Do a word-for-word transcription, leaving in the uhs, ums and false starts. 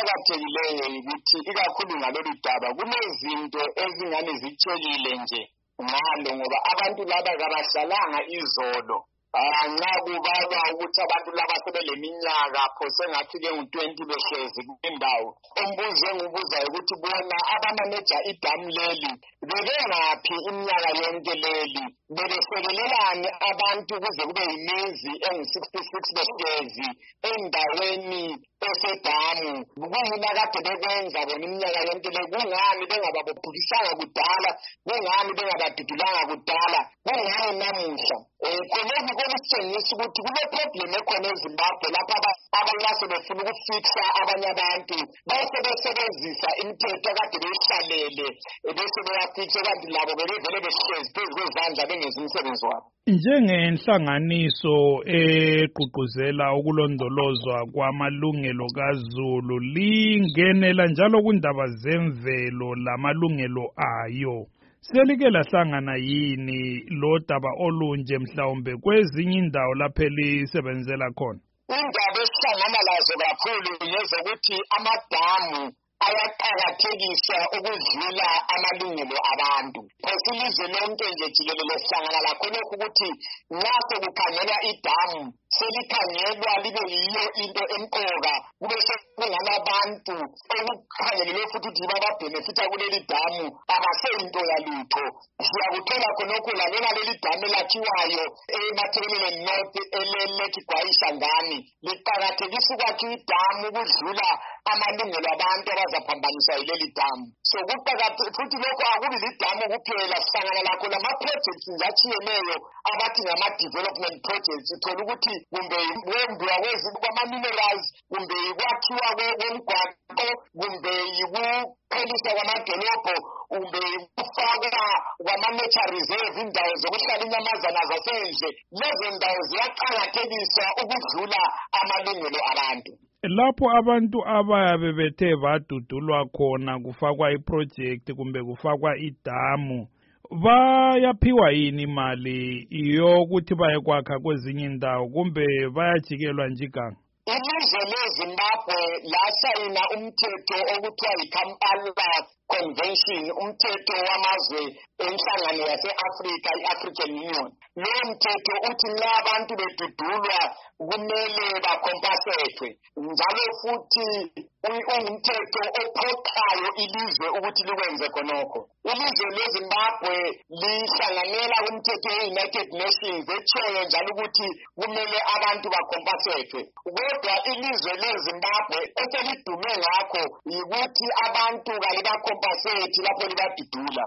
okuqakathekileyo ukuthi ikakhulu ngalolu daba kunezinto ezingane zitshekile nje ngalo ngoba abantu laba kabahlalanga izolo. Nxa kubalwa ukuthi abantu laba sebeleminyaka phose ngafike ngu-twenty behlezi kwindawo. Umbuzo engibuzayo ukuthi bona abamaneja idamu leli bebengaphi iminyaka yonke leli, bebesekelelani abantu kuze kube yimizi engu-sixty-six behlezi endaweni esedamu? Kuyini akade bekwenza bona iminyaka yonke le? Kungani bengababophukisanga kudala? Kungani bengabadudulanga kudala? Kungani namuhla? Khonokho kokusitshengisa ukuthi kule problem ekhona eZimbabwe lapha abantu basebefuna ukufixa abanye abantu bese besebenzisa imithetho kade beyihlalele bese beyafixa kanti labo bebevele behlezi phezu kwezandla bengenzi umsebenzi wabo. Njengenhlanganiso egqugquzela ukulondolozwa kwamalungelo kaZulu, lingenela njalo kundaba zemvelo lamalungelo ayo. Selike lahlangana yini lo daba olunje mhlawumbe kwezinye indawo lapho elisebenzela khona? Indaba esihlangana lazo kakhulu ngezokuthi amadamu ayaqakathekisa ukudlula amalungelo abantu. Phose ilizwe lonke nje jikelele sihlangana lakho lokhu ukuthi nxa sekukhangelwa idamu selikhangelwa libe yiyo into emqoka, kube sekunganabantu okukhangelelwe futhi ukuthi bababhenefitha kuleli damu abaseyinto yalutho. Siyakuthola khonokho lalela leli damu elakhiwayo eMatabeleland North eleLekki Gwayishangani liqakathekisa ukwakha idamu ukudlula amalungelo abantu abazaphambaniswa yileli damu. So kuqakathekile futhi lokho akubi lidamu kuphela, sihlangana lakho lama-projects nje atshiyeneyo abathi ngama-development projects. Uthola ukuthi kumbe ukwembiwa kwama-minerals, kumbe ukwakhiwa kwemigwaqo, kumbe ukuphelisa kwamadolobho, kumbe ukufakwa kwama-nature reserve, indawo zokuhlala inyamazana zasendle. Lezo ndawo ziyaqakathekisa ukudlula amalungelo abantu. Lapho abantu abayabe bethe badudulwa khona kufakwa iproject kumbe kufakwa idamu, bayaphiwa yini imali yokuthi bayekwakha kwezinye indawo kumbe bayajikelwa njiganga? Ilizwe leZimbabwe lasayina umthetho okuthiwa yi-Kampala Convention, umthetho wamazwe enhlangano yase-Afrika, i-African Union. Lowo mthetho uthi nxa abantu bedudulwa kumele bakompasethwe, njalo futhi ungumthetho ophoqayo ilizwe ukuthi likwenze khonokho. Ilizwe leZimbabwe lihlanganela kumthetho we-United Nations etshoyo njalo ukuthi kumele abantu bakompasethwe. Kodwa ilizwe leZimbabwe eselidume ngakho yikuthi abantu kalibakompasethi lapho libadudula.